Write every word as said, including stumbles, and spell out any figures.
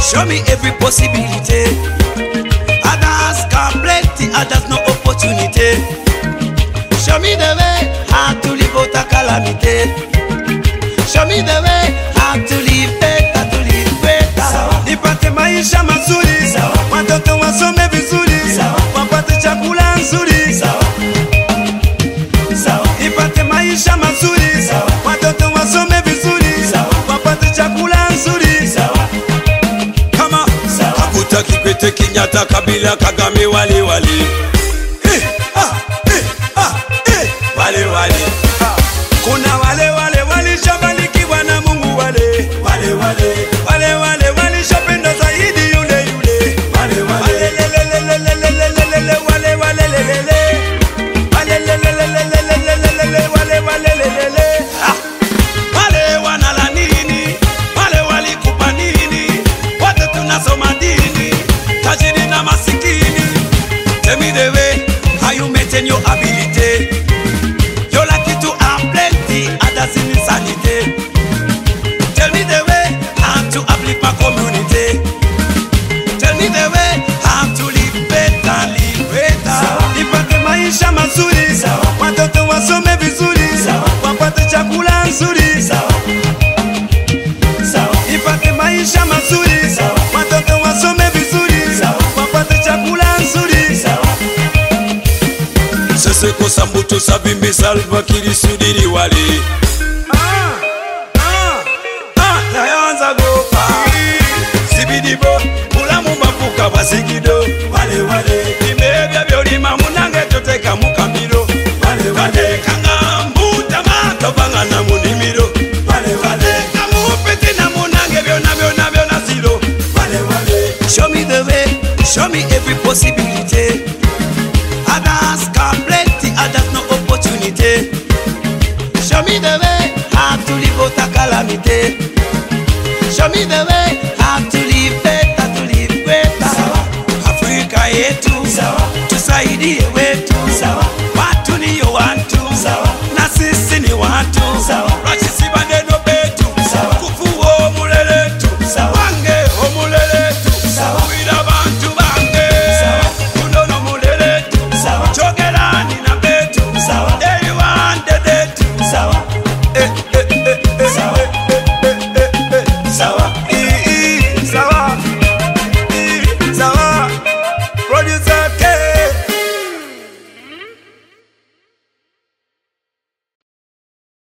show me every possibility. Others got plenty, others no opportunity. Show me the way how to live out a calamity. Show me the way how to live better, to live better. Nipate maisha mazuri, watoto wasome vizuri, wapate chakula nzuri. Nipate maisha mazuri, watoto wasome vizuri, wapate chakula nzuri. Kama Kaguta, Kikwete, Kenyatta, Kabila, Kagame, wale wale. Eh, ah, eh, ah, eh, wale wale. Kuna wale wale walishobarikiwa na Mungu, wale wale wale wale wale walishopenda zaidi yule yule, wale wale lelelelelelelelele, wale wale lelele, wale lelelelelelelele, wale wale lelele. Wale wanala nini? Wale walikupa nini? Wote tunasoma dini, tajiri na masikini. Tell me the way how you maintain your ability. You're lucky to have plenty, others in insanity. Tell me the way how to uplift my community. Tell me the way how to live better, live better. Nipate maisha mazuri, watoto wasome vizuri, wapate chakula nzuri. Nipate maisha mazuri, watoto wasome vizuri, wapate chakula nzuri. Sese kosa mbuto sabimbe Salva Kiir sudiri wale. Ah, ah, ah, nayanza gopa. Sibidibo, mulamu mapuka basigido. Wale wale, imebya byolima munange toteka mukambiro. Wale wale, kanga mbuta mato banga na munimiro. Wale wale, kamupiti na munange byona byona byona zero. Wale wale, show me the way, show me every possibility. Others got plenty, others no opportunity. Show me the way how to live out a calamity. Show me the way